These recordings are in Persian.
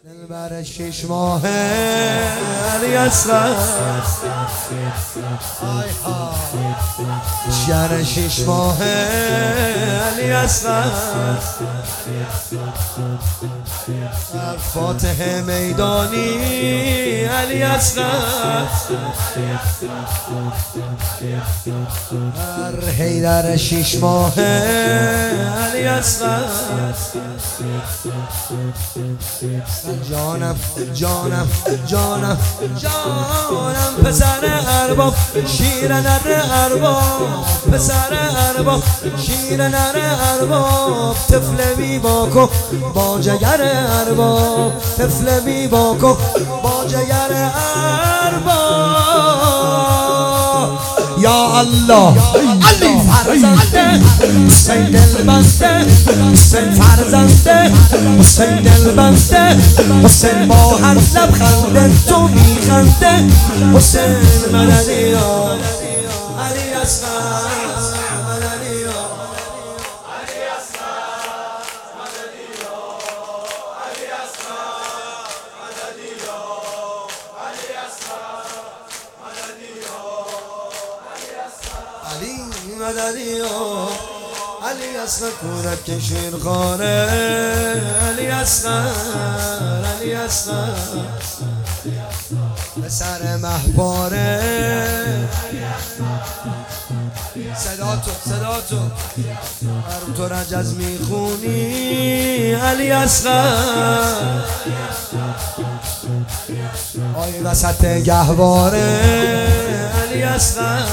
دلبر 6 ماهه علی اصغر شهر 6 ماهه علی اصغر فاتح میدانی علی اصغر حیدر 6 ماهه علی اصغر جانم جانم جانم جانم پسر ارباب شیر نر ارباب پسر ارباب شیر نر ارباب طفل بی باکو با جگر ارباب طفل بی باکو با جگر ارباب یا الله علی فرزنده حسین دلبسته حسین فرزنده حسین دلبسته حسین با هر لبخنده تو میخنده حسین مددی علی اصغر مددی علی اصغر مددی علی اصغر مددی علی اصغر مددی علی مددی علی اصغر کودک شیرخواره علی اصغر علی اصغر پسر مهپاره صدا تو هر تو رجز میخونی علی اصغر آی وسط گهواره علی اصغر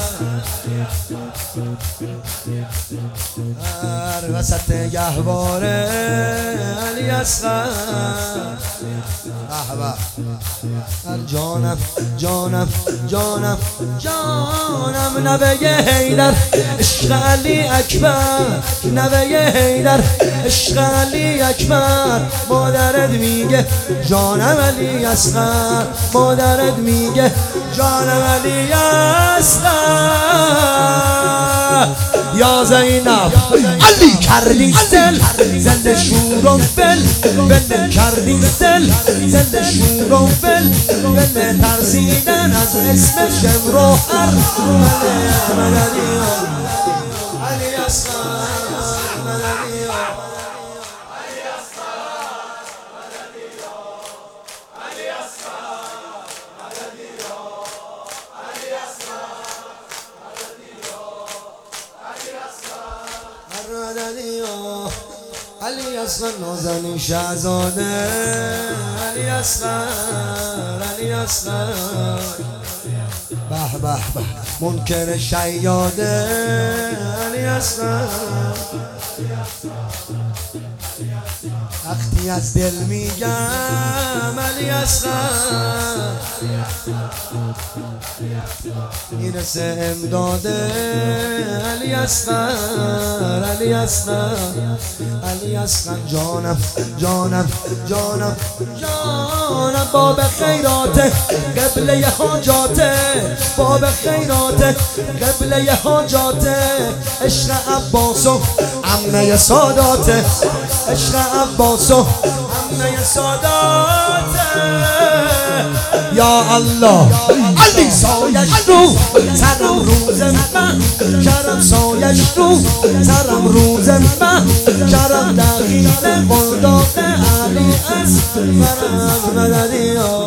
هر وسط گهواره علی اصغر هر جانم جانم جانم جانم نوه حیدر عشق علی اکبر نوه حیدر عشق علی اکبر مادرت میگه جانم علی اصغر مادرت میگه جانم علی اصغر یا زینب علی کردی دل زنده شور و فل بل کردی دل زنده شور و فل بل ترسیدن از اسم شمر و هر مددی علی اصغر مددی علی اصغر مددی علی اصغر مددی علی اصغر مددی علی اصغر نازنین شهزاده علی اصغر علی اصغر به به به منکر شیاده علی اصغر وقتی از دل میگم علی اصغر میرسه امداده علی اصغر علی اصغر علی اصغر جانم جانم جانم جانم باب خیراته قبله حاجاته باب خیراته قبله حاجاته عشق عباس و عمه ساداته عشق عباس و عمه ساداته یا الله علی سایش رو سرم روز من کرم سایش رو سرم روز من کرم دقیق برداق علی اصغر مددی